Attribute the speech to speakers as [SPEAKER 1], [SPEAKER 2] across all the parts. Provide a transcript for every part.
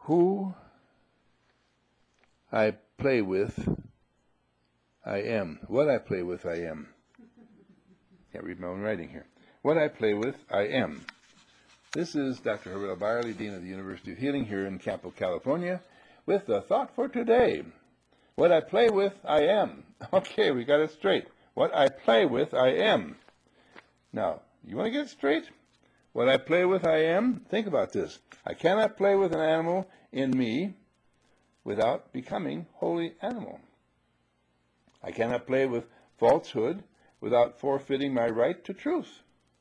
[SPEAKER 1] Who I play with, I am. What I play with, I am. Can't read my own writing here. What I play with, I am. This is Dr. Herbert L. Byerly, Dean of the University of Healing here in Campo, California, with the thought for today. What I play with, I am. Okay, we got it straight. What I play with, I am. Now, you want to get it straight? What I play with, I am. Think about this. I cannot play with an animal in me without becoming wholly animal. I cannot play with falsehood without forfeiting my right to truth.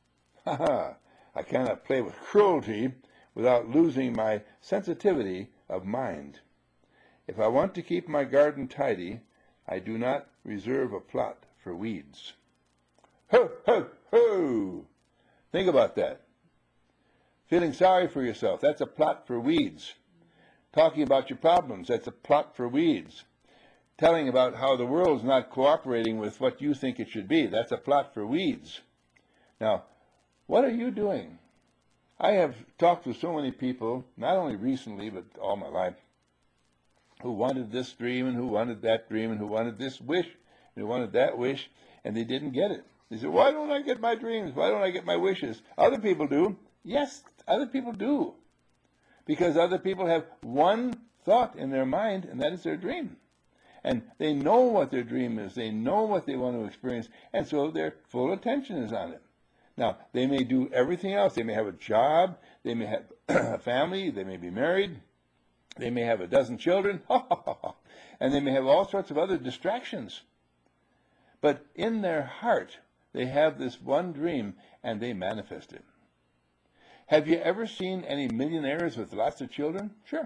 [SPEAKER 1] I cannot play with cruelty without losing my sensitivity of mind. If I want to keep my garden tidy, I do not reserve a plot for weeds. Ho, ho, ho! Think about that. Feeling sorry for yourself, that's a plot for weeds. Talking about your problems, that's a plot for weeds. Telling about how the world's not cooperating with what you think it should be, that's a plot for weeds. Now, what are you doing? I have talked with so many people, not only recently, but all my life, who wanted this dream and who wanted that dream and who wanted this wish and who wanted that wish, and they didn't get it. They said, why don't I get my dreams? Why don't I get my wishes? Other people do. Yes, other people do. Because other people have one thought in their mind, and that is their dream. And they know what their dream is. They know what they want to experience, and so their full attention is on it. Now, they may do everything else. They may have a job. They may have a family. They may be married. They may have a dozen children. And they may have all sorts of other distractions. But in their heart, they have this one dream, and they manifest it. Have you ever seen any millionaires with lots of children? Sure.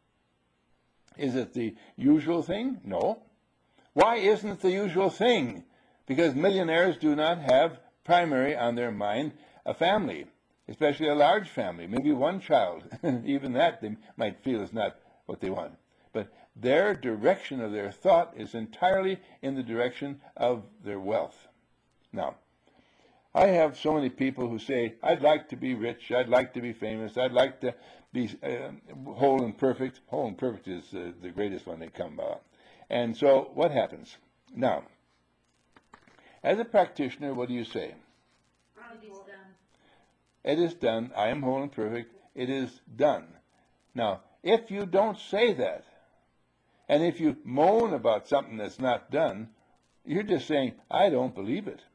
[SPEAKER 1] Is it the usual thing? No. Why isn't it the usual thing? Because millionaires do not have primary on their mind a family, especially a large family, maybe one child. Even that they might feel is not what they want. But their direction of their thought is entirely in the direction of their wealth. Now, I have so many people who say, I'd like to be rich, I'd like to be famous, I'd like to be whole and perfect. Whole and perfect is the greatest one they come about. And so what happens? Now, as a practitioner, what do you say?
[SPEAKER 2] It is done.
[SPEAKER 1] It is done. I am whole and perfect. It is done. Now, if you don't say that, and if you moan about something that's not done, you're just saying, I don't believe it.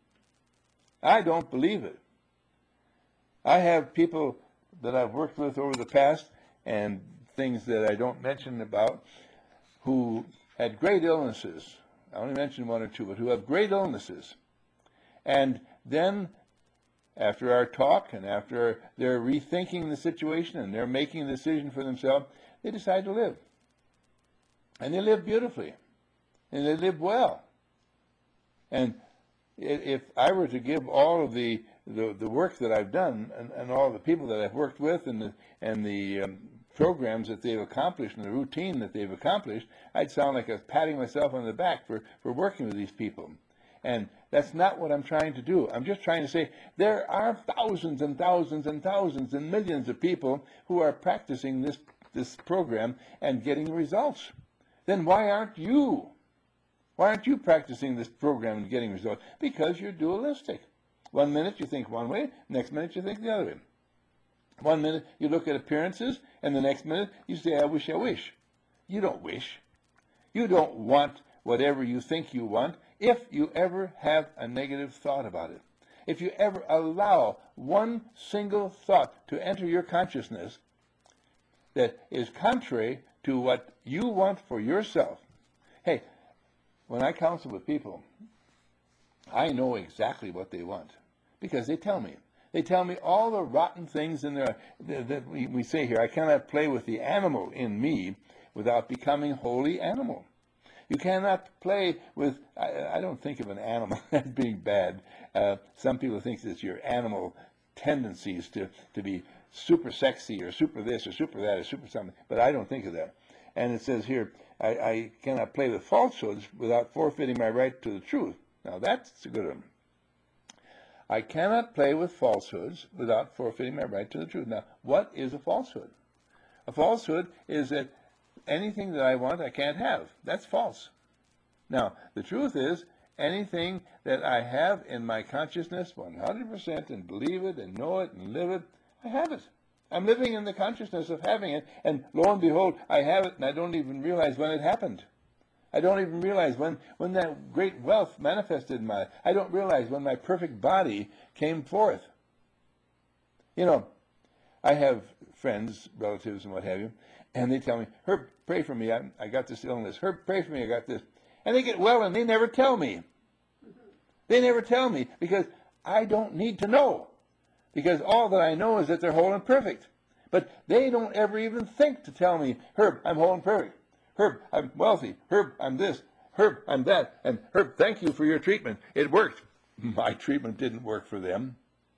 [SPEAKER 1] I don't believe it. I have people that I've worked with over the past, and things that I don't mention about, who had great illnesses. I only mentioned one or two, but who have great illnesses. And then, after our talk and after they're rethinking the situation and they're making a decision for themselves, they decide to live. And they live beautifully. And they live well. And if I were to give all of the work that I've done and all the people that I've worked with and the programs that they've accomplished and the routine that they've accomplished, I'd sound like I was patting myself on the back for working with these people. And that's not what I'm trying to do. I'm just trying to say there are thousands and thousands and thousands and millions of people who are practicing this program and getting results. Then why aren't you? Why aren't you practicing this program and getting results? Because you're dualistic. 1 minute you think one way, next minute you think the other way. 1 minute you look at appearances, and the next minute you say, I wish, I wish. You don't wish. You don't want whatever you think you want if you ever have a negative thought about it. If you ever allow one single thought to enter your consciousness that is contrary to what you want for yourself. Hey, when I counsel with people, I know exactly what they want because they tell me. They tell me all the rotten things in there that we say here. I cannot play with the animal in me without becoming wholly animal. You cannot play with, I don't think of an animal as being bad. Some people think it's your animal tendencies to be super sexy or super this or super that or super something, but I don't think of that. And it says here, I cannot play with falsehoods without forfeiting my right to the truth. Now that's a good one. I cannot play with falsehoods without forfeiting my right to the truth. Now, what is a falsehood? A falsehood is that anything that I want, I can't have. That's false. Now, the truth is, anything that I have in my consciousness 100% and believe it and know it and live it, I have it. I'm living in the consciousness of having it, and lo and behold, I have it, and I don't even realize when it happened. I don't even realize when that great wealth manifested in my life. I don't realize when my perfect body came forth. You know, I have friends, relatives, and what have you, and they tell me, Herb, pray for me. I got this illness. Herb, pray for me. I got this. And they get well, and they never tell me. They never tell me because I don't need to know. Because all that I know is that they're whole and perfect. But they don't ever even think to tell me, Herb, I'm whole and perfect. Herb, I'm wealthy. Herb, I'm this. Herb, I'm that. And Herb, thank you for your treatment. It worked. My treatment didn't work for them.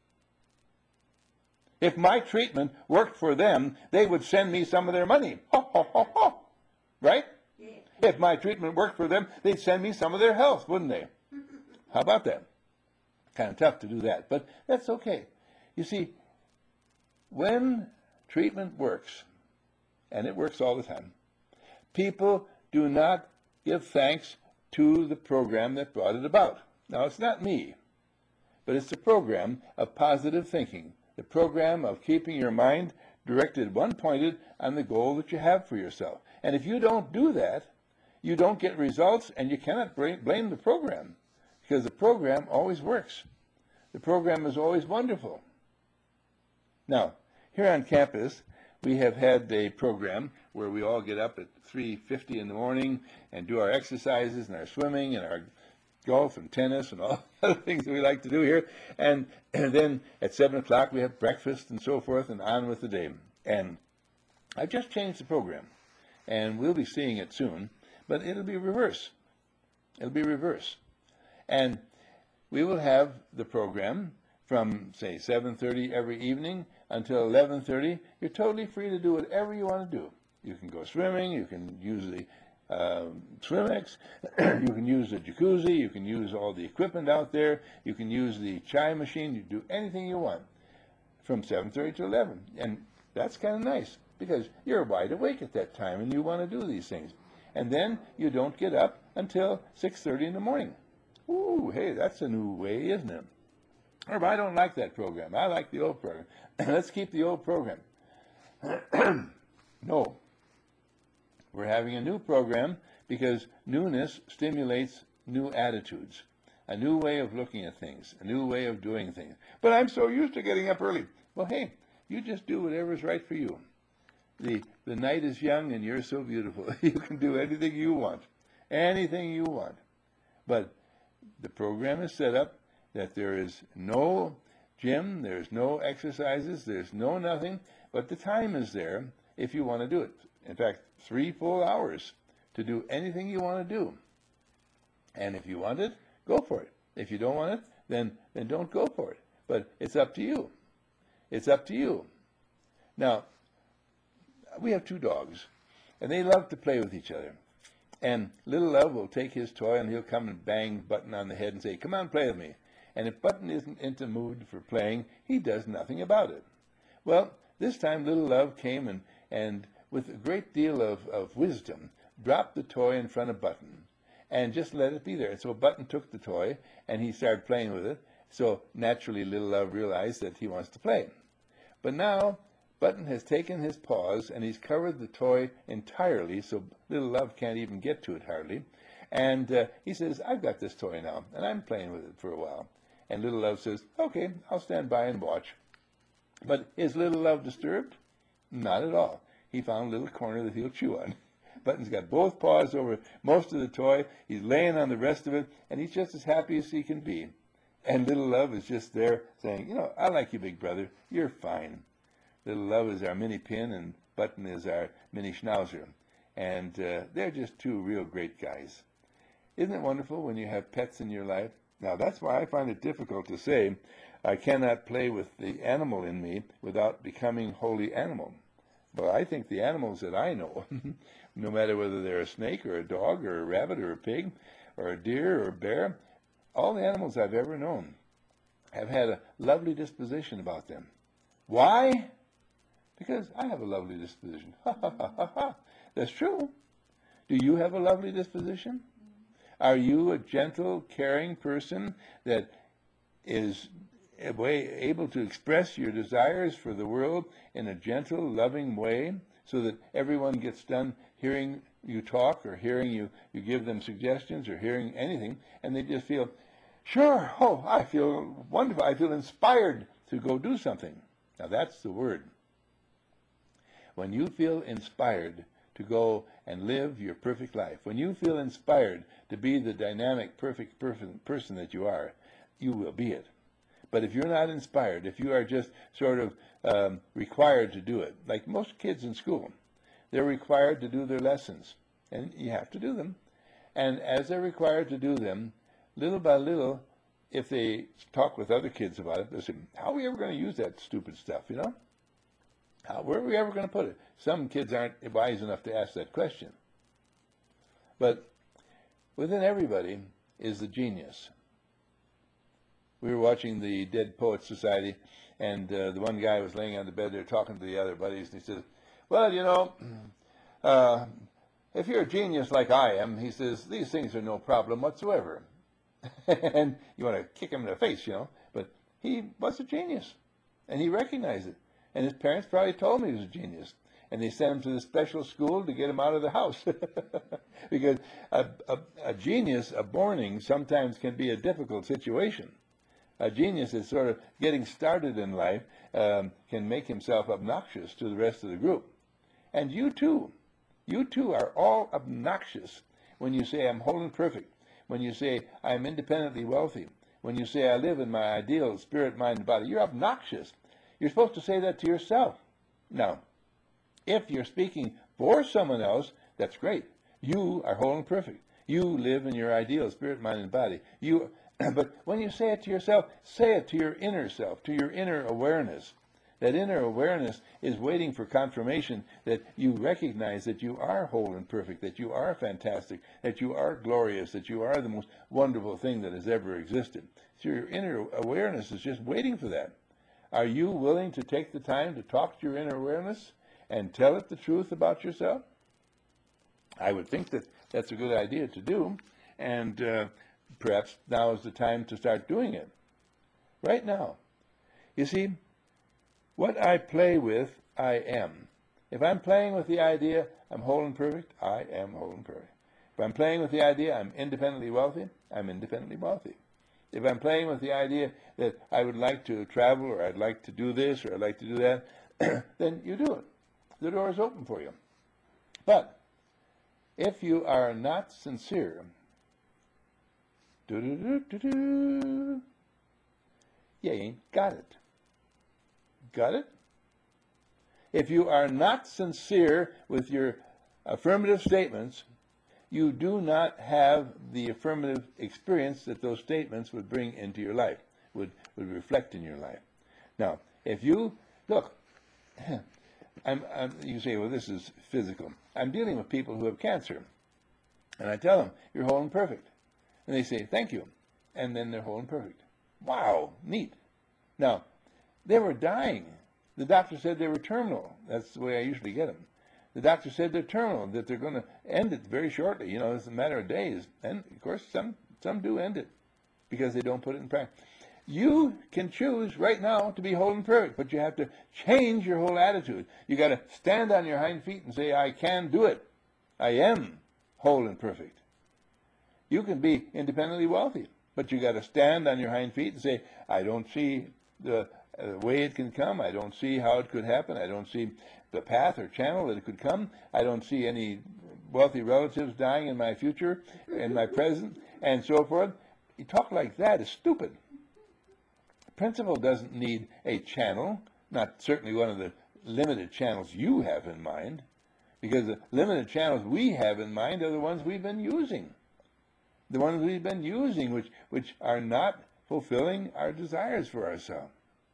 [SPEAKER 1] If my treatment worked for them, they would send me some of their money. Ho, ho, ho, ho. Right? Yeah. If my treatment worked for them, they'd send me some of their health, wouldn't they? How about that? Kind of tough to do that, but that's okay. You see, when treatment works, and it works all the time, people do not give thanks to the program that brought it about. Now, it's not me, but it's the program of positive thinking, the program of keeping your mind directed, one-pointed on the goal that you have for yourself. And if you don't do that, you don't get results, and you cannot blame the program, because the program always works. The program is always wonderful. Now, here on campus, we have had a program where we all get up at 3:50 in the morning and do our exercises and our swimming and our golf and tennis and all the other things that we like to do here. And then at 7 o'clock we have breakfast and so forth and on with the day. And I've just changed the program. And we'll be seeing it soon. But it'll be reverse. It'll be reverse. And we will have the program from, say, 7:30 every evening until 11:30. You're totally free to do whatever you want to do. You can go swimming. You can use the Swimex. You can use the jacuzzi. You can use all the equipment out there. You can use the chai machine. You do anything you want from 7:30 to 11. And that's kind of nice because you're wide awake at that time and you want to do these things. And then you don't get up until 6:30 in the morning. Ooh, hey, that's a new way, isn't it? Or I don't like that program. I like the old program. Let's keep the old program. No. We're having a new program because newness stimulates new attitudes, a new way of looking at things, a new way of doing things. But I'm so used to getting up early. Well, hey, you just do whatever's right for you. The night is young and you're so beautiful. You can do anything you want. Anything you want. But the program is set up that there is no gym, there's no exercises, there's no nothing, but the time is there if you want to do it. In fact, 3 full hours to do anything you want to do. And if you want it, go for it. If you don't want it, then don't go for it. But it's up to you. It's up to you. Now, we have 2 dogs, and they love to play with each other. And Little Love will take his toy, and he'll come and bang Button on the head and say, "Come on, play with me." And if Button isn't into mood for playing, he does nothing about it. Well, this time Little Love came and with a great deal of wisdom, dropped the toy in front of Button and just let it be there. And so Button took the toy, and he started playing with it. So naturally, Little Love realized that he wants to play. But now Button has taken his paws, and he's covered the toy entirely, so Little Love can't even get to it hardly. And he says, "I've got this toy now, and I'm playing with it for a while." And Little Love says, "Okay, I'll stand by and watch." But is Little Love disturbed? Not at all. He found a little corner that he'll chew on. Button's got both paws over most of the toy. He's laying on the rest of it, and he's just as happy as he can be. And Little Love is just there saying, "I like you, big brother. You're fine." Little Love is our mini pin, and Button is our mini schnauzer. And they're just 2 real great guys. Isn't it wonderful when you have pets in your life? Now, that's why I find it difficult to say I cannot play with the animal in me without becoming wholly animal. But I think the animals that I know, no matter whether they're a snake or a dog or a rabbit or a pig or a deer or a bear, all the animals I've ever known have had a lovely disposition about them. Why? Because I have a lovely disposition. Ha ha ha ha ha. That's true. Do you have a lovely disposition? Are you a gentle, caring person that is able to express your desires for the world in a gentle, loving way so that everyone gets done hearing you talk or hearing you give them suggestions or hearing anything, and they just feel, sure, oh, I feel wonderful, I feel inspired to go do something. Now that's the word. When you feel inspired to go and live your perfect life, when you feel inspired to be the dynamic, perfect person that you are, you will be it. But if you're not inspired, if you are just sort of required to do it, like most kids in school, they're required to do their lessons, and you have to do them. And as they're required to do them, little by little, if they talk with other kids about it, they'll say, how are we ever going to use that stupid stuff, you know? Where are we ever going to put it? Some kids aren't wise enough to ask that question. But within everybody is the genius. We were watching the Dead Poets Society, and the one guy was laying on the bed there talking to the other buddies, and he says, well, you know, if you're a genius like I am, he says, these things are no problem whatsoever. And you want to kick him in the face, you know, but he was a genius, and he recognized it. And his parents probably told him he was a genius. And they sent him to the special school to get him out of the house. Because a genius, a borning, sometimes can be a difficult situation. A genius is sort of getting started in life, can make himself obnoxious to the rest of the group. And you too are all obnoxious when you say I'm whole and perfect, when you say I'm independently wealthy, when you say I live in my ideal spirit, mind, and body. You're obnoxious. You're supposed to say that to yourself. Now, if you're speaking for someone else, that's great. You are whole and perfect. You live in your ideal spirit, mind, and body. But when you say it to yourself, say it to your inner self, to your inner awareness. That inner awareness is waiting for confirmation that you recognize that you are whole and perfect, that you are fantastic, that you are glorious, that you are the most wonderful thing that has ever existed. So your inner awareness is just waiting for that. Are you willing to take the time to talk to your inner awareness and tell it the truth about yourself? I would think that that's a good idea to do, and perhaps now is the time to start doing it. Right now. You see, what I play with, I am. If I'm playing with the idea I'm whole and perfect, I am whole and perfect. If I'm playing with the idea I'm independently wealthy, I'm independently wealthy. If I'm playing with the idea that I would like to travel, or I'd like to do this, or I'd like to do that, then you do it. The door is open for you. But if you are not sincere, you ain't got it. Got it? If you are not sincere with your affirmative statements, you do not have the affirmative experience that those statements would bring into your life, would reflect in your life. Now, if you, look, you say, well, this is physical. I'm dealing with people who have cancer, and I tell them, you're whole and perfect. And they say, thank you. And then they're whole and perfect. Wow, neat. Now, they were dying. The doctor said they were terminal. That's the way I usually get them. The doctor said they're terminal, that they're going to end it very shortly. You know, it's a matter of days. And, of course, some do end it because they don't put it in practice. You can choose right now to be whole and perfect, but you have to change your whole attitude. You got to stand on your hind feet and say, I can do it. I am whole and perfect. You can be independently wealthy, but you got to stand on your hind feet and say, I don't see the way it can come. I don't see how it could happen. I don't see the path or channel that it could come. I don't see any wealthy relatives dying in my future, in my present, and so forth. You talk like that is stupid. Principle doesn't need a channel, not certainly one of the limited channels you have in mind, because the limited channels we have in mind are the ones we've been using. The ones we've been using, which are not fulfilling our desires for ourselves.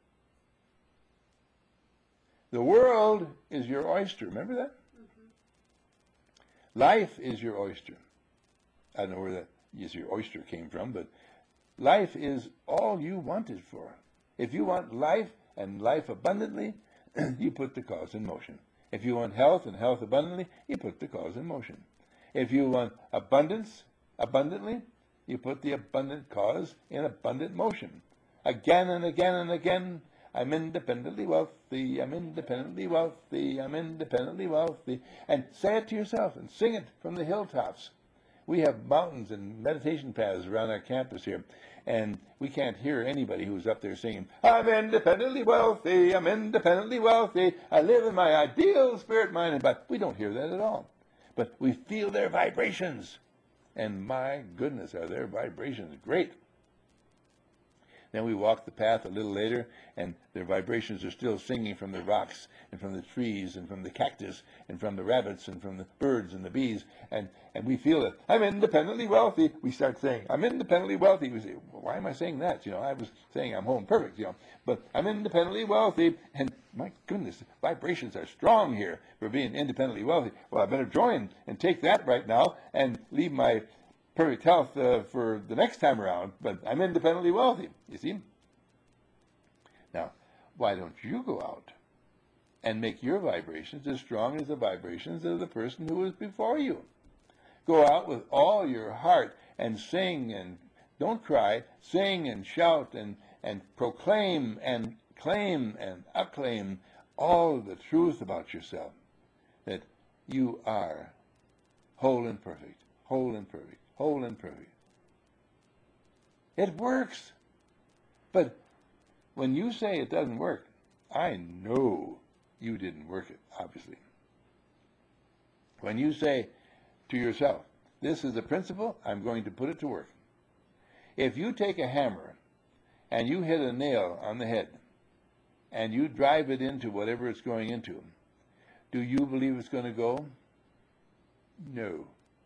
[SPEAKER 1] The world is your oyster. Remember that? Mm-hmm. Life is your oyster. I don't know where that your oyster came from, but life is all you want it for. If you want life and life abundantly, you put the cause in motion. If you want health and health abundantly, you put the cause in motion. If you want abundance abundantly, you put the abundant cause in abundant motion. Again and again and again, I'm independently wealthy, I'm independently wealthy, I'm independently wealthy. And say it to yourself and sing it from the hilltops. We have mountains and meditation paths around our campus here, and we can't hear anybody who's up there singing, I'm independently wealthy, I'm independently wealthy, I live in my ideal spirit mind. But we don't hear that at all. But we feel their vibrations. And my goodness, are their vibrations great. Then we walk the path a little later, and their vibrations are still singing from the rocks and from the trees and from the cactus and from the rabbits and from the birds and the bees. And we feel it. I'm independently wealthy. We start saying, I'm independently wealthy. We say, well, why am I saying that? I was saying I'm home perfect, But I'm independently wealthy. And my goodness, vibrations are strong here for being independently wealthy. Well, I better join and take that right now and leave my perfect health for the next time around, but I'm independently wealthy, you see? Now, why don't you go out and make your vibrations as strong as the vibrations of the person who was before you? Go out with all your heart and sing, and don't cry, sing and shout and proclaim and claim and acclaim all the truth about yourself, that you are whole and perfect, whole and perfect, whole and perfect. It works. But when you say it doesn't work, I know you didn't work it, obviously. When you say to yourself, this is a principle, I'm going to put it to work. If you take a hammer and you hit a nail on the head and you drive it into whatever it's going into, do you believe it's going to go? No.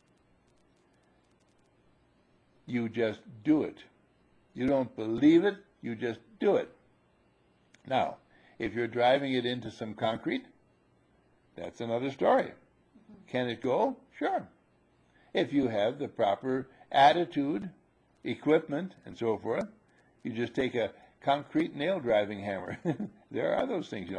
[SPEAKER 1] You just do it. You don't believe it, you just do it. Now, if you're driving it into some concrete, that's another story. Can it go? Sure. If you have the proper attitude, equipment, and so forth, you just take a concrete nail driving hammer. There are those things,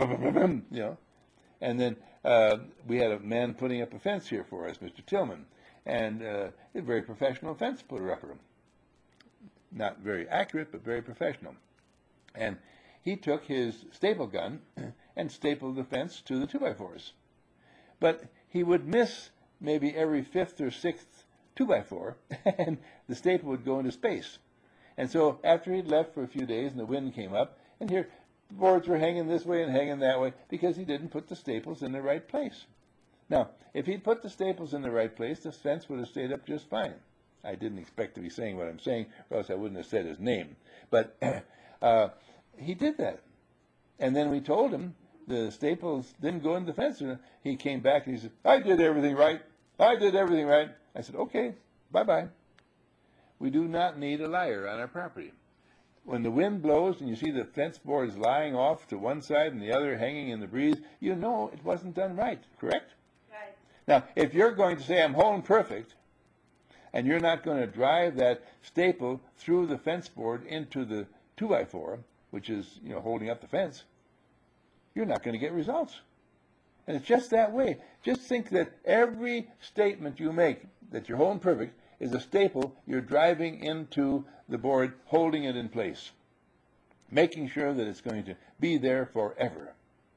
[SPEAKER 1] And then we had a man putting up a fence here for us, Mr. Tillman. And a very professional fence putter-upper. Not very accurate, but very professional. And he took his staple gun and stapled the fence to the 2x4s. But he would miss maybe every fifth or sixth 2x4, and the staple would go into space. And so after he'd left for a few days and the wind came up, and here the boards were hanging this way and hanging that way because he didn't put the staples in the right place. Now, if he'd put the staples in the right place, the fence would have stayed up just fine. I didn't expect to be saying what I'm saying, or else I wouldn't have said his name. But he did that. And then we told him the staples didn't go in the fence. And he came back and he said, I did everything right. I did everything right. I said, okay, bye-bye. We do not need a liar on our property. When the wind blows and you see the fence boards lying off to one side and the other hanging in the breeze, you know it wasn't done right, correct? Now, if you're going to say, I'm whole and perfect, and you're not going to drive that staple through the fence board into the 2x4, which is, holding up the fence, you're not going to get results. And it's just that way. Just think that every statement you make, that you're whole and perfect, is a staple you're driving into the board, holding it in place, making sure that it's going to be there forever.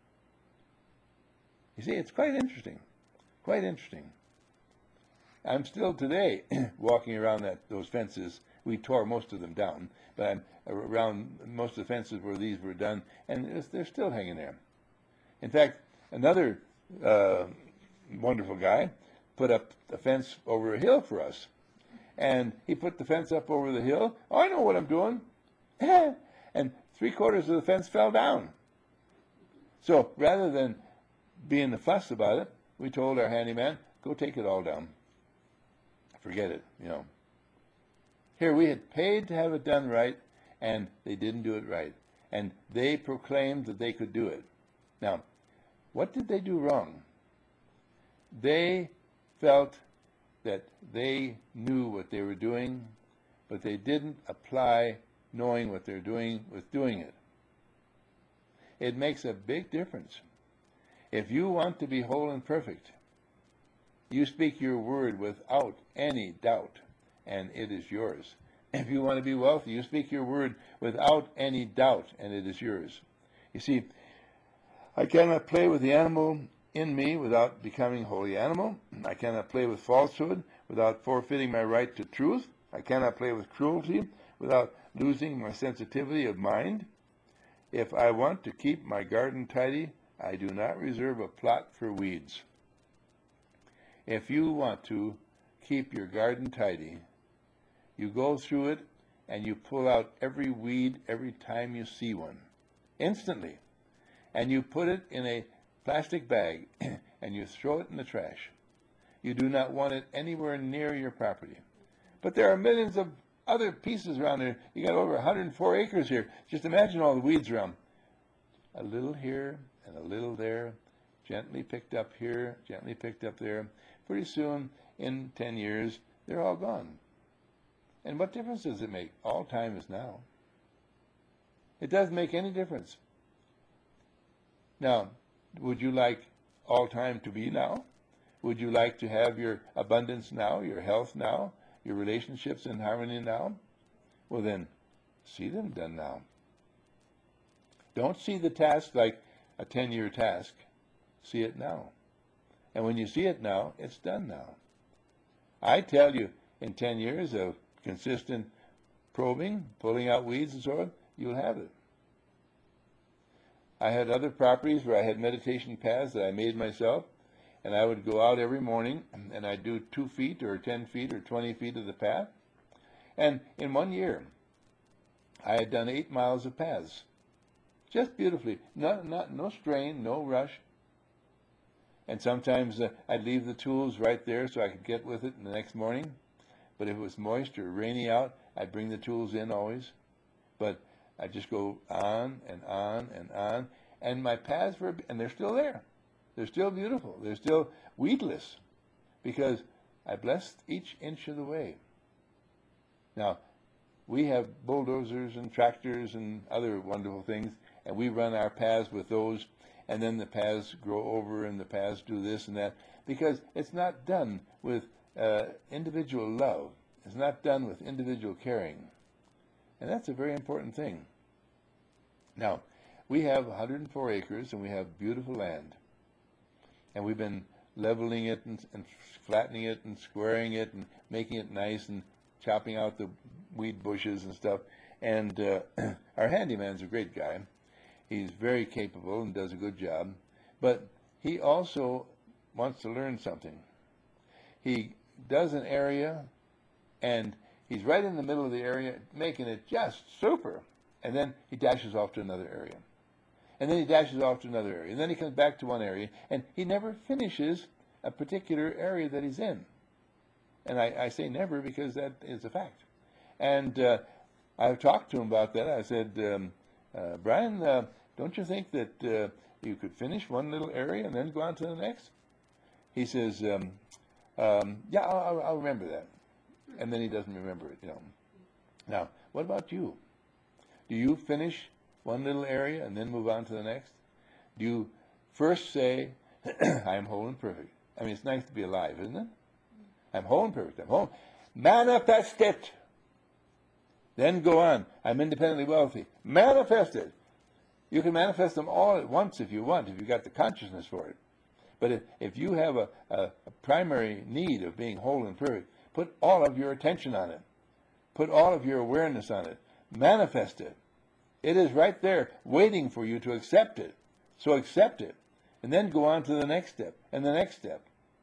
[SPEAKER 1] You see, it's quite interesting. Quite interesting. I'm still today walking around those fences. We tore most of them down, but I'm around most of the fences where these were done, and they're still hanging there. In fact, another wonderful guy put up a fence over a hill for us, and he put the fence up over the hill. Oh, I know what I'm doing. And 3/4 of the fence fell down. So rather than being a fuss about it, we told our handyman, go take it all down. Forget it, Here we had paid to have it done right, and they didn't do it right. And they proclaimed that they could do it. Now, what did they do wrong? They felt that they knew what they were doing, but they didn't apply knowing what they're doing with doing it. It makes a big difference. If you want to be whole and perfect, you speak your word without any doubt, and it is yours. If you want to be wealthy, you speak your word without any doubt, and it is yours. You see, I cannot play with the animal in me without becoming wholly animal. I cannot play with falsehood without forfeiting my right to truth. I cannot play with cruelty without losing my sensitivity of mind. If I want to keep my garden tidy, I do not reserve a plot for weeds. If you want to keep your garden tidy, you go through it and you pull out every weed every time you see one, instantly. And you put it in a plastic bag and you throw it in the trash. You do not want it anywhere near your property. But there are millions of other pieces around there. You got over 104 acres here. Just imagine all the weeds around. A little here and a little there, gently picked up here, gently picked up there. Pretty soon, in 10 years, they're all gone. And what difference does it make? All time is now. It doesn't make any difference. Now, would you like all time to be now? Would you like to have your abundance now, your health now, your relationships in harmony now? Well then, see them done now. Don't see the task like a 10-year task. See it now. And when you see it now, it's done now. I tell you, in 10 years of consistent probing, pulling out weeds and so on, you'll have it. I had other properties where I had meditation paths that I made myself, and I would go out every morning, and I'd do 2 feet or 10 feet or 20 feet of the path. And in 1 year, I had done 8 miles of paths. Just beautifully. No strain, no rush. And sometimes I'd leave the tools right there so I could get with it the next morning. But if it was moist or rainy out, I'd bring the tools in always. But I'd just go on and on and on. And my paths were, and they're still there. They're still beautiful. They're still weedless because I blessed each inch of the way. Now, we have bulldozers and tractors and other wonderful things, and we run our paths with those, and then the paths grow over and the paths do this and that, because it's not done with individual love. It's not done with individual caring. And that's a very important thing. Now, we have 104 acres and we have beautiful land. And we've been leveling it and flattening it and squaring it and making it nice and chopping out the weed bushes and stuff. And our handyman's a great guy. He's very capable and does a good job. But he also wants to learn something. He does an area, and he's right in the middle of the area, making it just super. And then he dashes off to another area. And then he dashes off to another area. And then he comes back to one area, and he never finishes a particular area that he's in. And I say never because that is a fact. And I've talked to him about that. I said, Brian, don't you think that you could finish one little area and then go on to the next? He says, yeah, I'll remember that. And then he doesn't remember it, you know. Now, what about you? Do you finish one little area and then move on to the next? Do you first say, I am whole and perfect? I mean, it's nice to be alive, isn't it? I'm whole and perfect. I'm whole. Manifest it. Then go on. I'm independently wealthy. Manifest it. You can manifest them all at once if you want, if you've got the consciousness for it. But if you have a primary need of being whole and perfect, put all of your attention on it. Put all of your awareness on it. Manifest it. It is right there waiting for you to accept it. So accept it. And then go on to the next step and the next step.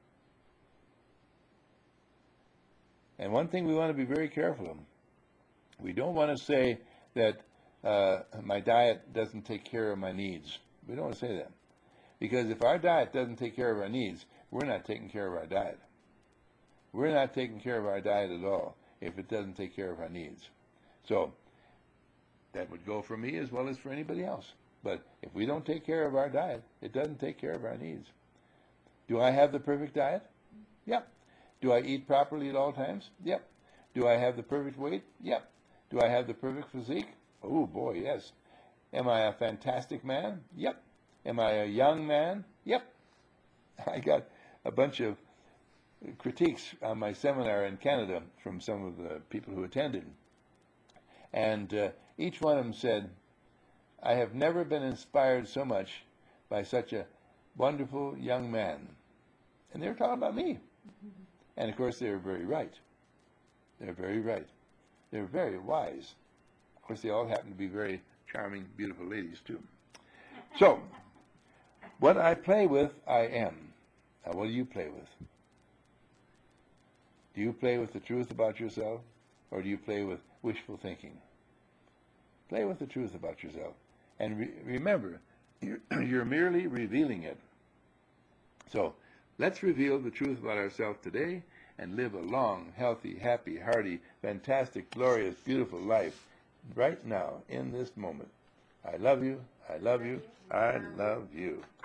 [SPEAKER 1] And one thing we want to be very careful of. We don't want to say that my diet doesn't take care of my needs. We don't want to say that. Because if our diet doesn't take care of our needs, we're not taking care of our diet. We're not taking care of our diet at all if it doesn't take care of our needs. So that would go for me as well as for anybody else. But if we don't take care of our diet, it doesn't take care of our needs. Do I have the perfect diet? Yep. Do I eat properly at all times? Yep. Do I have the perfect weight? Yep. Do I have the perfect physique? Oh boy, yes. Am I a fantastic man? Yep. Am I a young man? Yep. I got a bunch of critiques on my seminar in Canada from some of the people who attended. And each one of them said, I have never been inspired so much by such a wonderful young man. And they were talking about me. And of course, they were very right. They're very right. They're very wise. Of course, they all happen to be very charming, beautiful ladies, too. So, what I play with, I am. Now, what do you play with? Do you play with the truth about yourself, or do you play with wishful thinking? Play with the truth about yourself. And remember, you're merely revealing it. So, let's reveal the truth about ourselves today and live a long, healthy, happy, hearty, fantastic, glorious, beautiful life right now, in this moment. I love you. I love you. I love you.